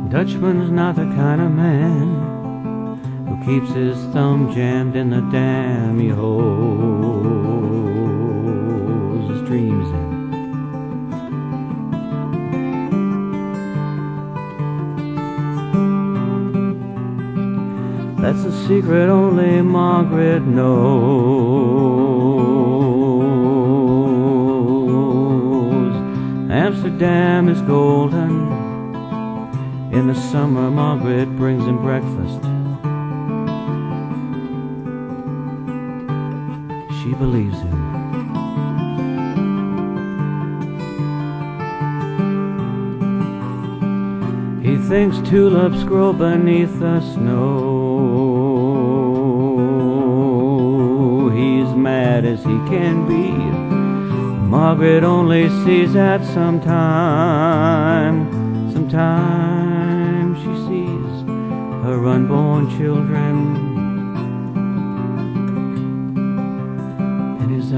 Dutchman's not the kind of man who keeps his thumb jammed in the dam he holds his dreams in. That's a secret only Margaret knows. Amsterdam is golden. In the summer, Margaret brings him breakfast. She believes him. He thinks tulips grow beneath the snow. He's mad as he can be. Margaret only sees that sometimes she sees her unborn children in his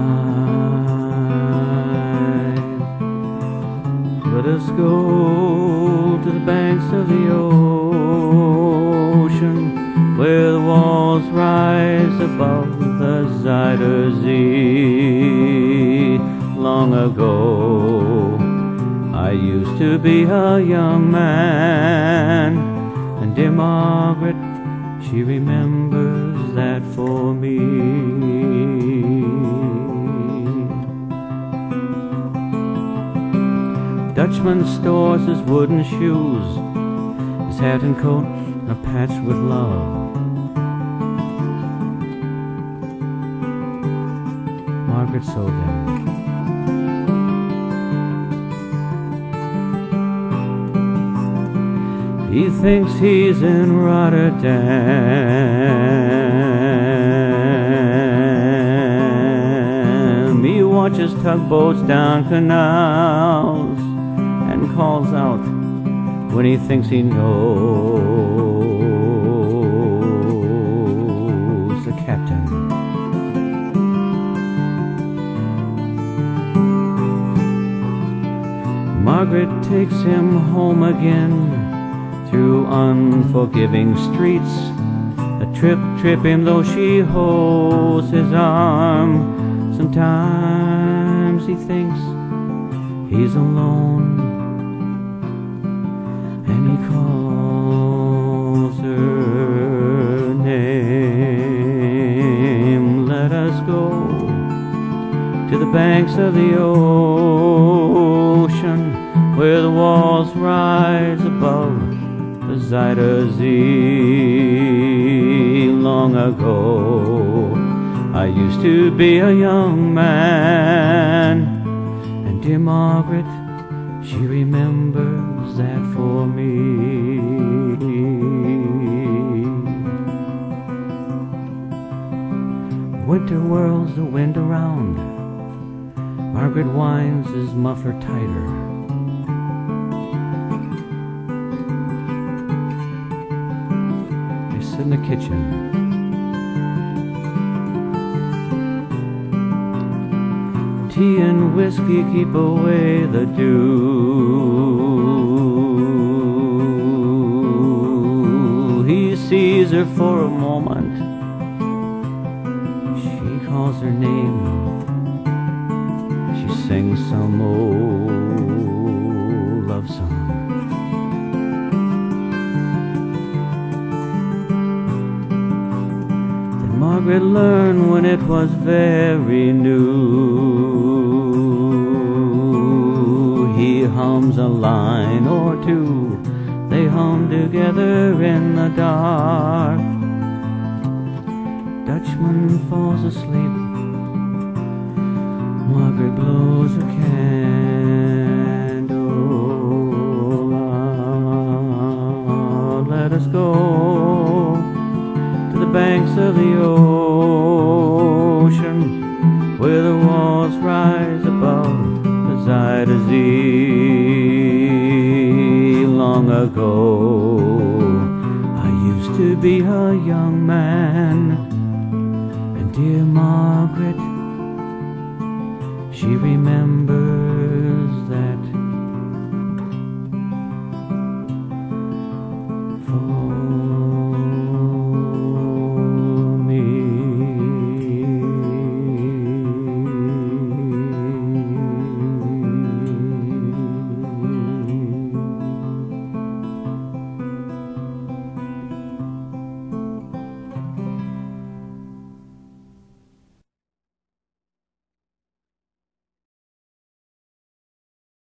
eyes. Let us go to the banks of the ocean, where the walls rise above the Zuider Zee. Long ago, I used to be a young man, and dear Margaret, she remembers that for me. Dutchman stores his wooden shoes, his hat and coat are patched with love. Margaret sewed them. He thinks he's in Rotterdam. He watches tugboats down canals and calls out when he thinks he knows the captain. Margaret takes him home again through unforgiving streets. A trip him though she holds his arm. Sometimes he thinks he's alone, and he calls her name. Let us go to the banks of the ocean, where the walls rise above the Zuider Zee. Long ago, I used to be a young man, and dear Margaret, she remembers that for me. Winter whirls the wind around. Margaret winds his muffler tighter. In the kitchen, tea and whiskey keep away the dew. He sees her for a moment. She calls her name. She sings some old love song. Margaret learned when it was very new. He hums a line or two. They hum together in the dark. Dutchman falls asleep. Margaret blows a candle out. Let us go to the banks of the ocean, where the walls rise above the Zuider Zee. Long ago, I used to be a young man, and dear Margaret, she remembers